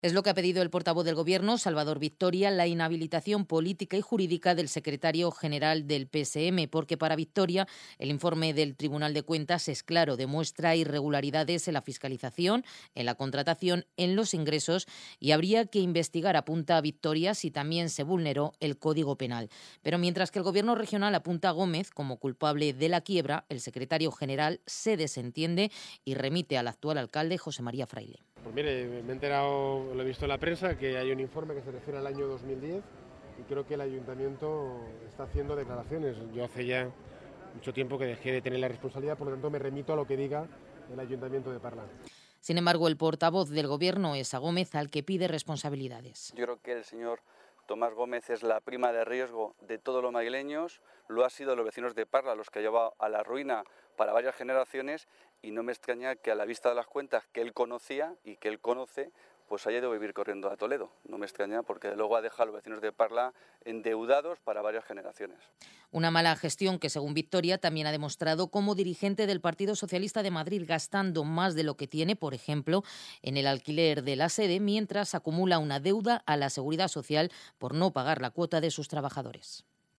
Es lo que ha pedido el portavoz del Gobierno, Salvador Victoria, la inhabilitación política y jurídica del secretario general del PSM, porque para Victoria el informe del Tribunal de Cuentas es claro, demuestra irregularidades en la fiscalización, en la contratación, en los ingresos y habría que investigar, apunta a Victoria, si también se vulneró el Código Penal. Pero mientras que el Gobierno regional apunta a Gómez como culpable de la quiebra, el secretario general se desentiende y remite al actual alcalde José María Fraile. Pues mire, me he enterado, lo he visto en la prensa, que hay un informe que se refiere al año 2010 y creo que el ayuntamiento está haciendo declaraciones. Yo hace ya mucho tiempo que dejé de tener la responsabilidad, por lo tanto me remito a lo que diga el ayuntamiento de Parla. Sin embargo, el portavoz del Gobierno es a Gómez, al que pide responsabilidades. Yo creo que el señor Tomás Gómez es la prima de riesgo de todos los madrileños, lo ha sido los vecinos de Parla los que ha llevado a la ruina para varias generaciones y no me extraña que a la vista de las cuentas que él conocía y que él conoce, pues haya ido a vivir corriendo a Toledo. No me extraña porque luego ha dejado a los vecinos de Parla endeudados para varias generaciones. Una mala gestión que, según Victoria, también ha demostrado como dirigente del Partido Socialista de Madrid, gastando más de lo que tiene, por ejemplo, en el alquiler de la sede, mientras acumula una deuda a la Seguridad Social por no pagar la cuota de sus trabajadores.